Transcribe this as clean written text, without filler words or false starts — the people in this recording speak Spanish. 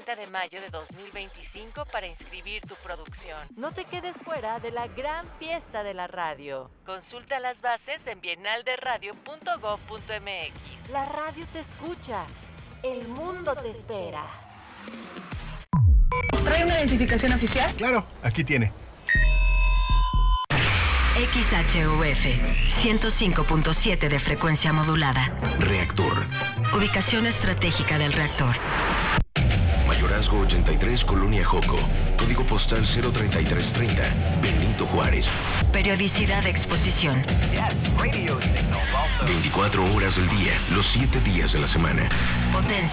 30 de mayo de 2025 para inscribir tu producción. No te quedes fuera de la gran fiesta de la radio. Consulta las bases en bienalderadio.gov.mx. La radio te escucha. El mundo te espera. ¿Trae una identificación oficial? Claro, aquí tiene. XHUF 105.7 de frecuencia modulada. Reactor. Ubicación estratégica del reactor. Mayorazgo 83, Colonia Joco. Código postal 03330, Benito Juárez. Periodicidad de exposición. 24 horas del día, los 7 días de la semana. Potencia.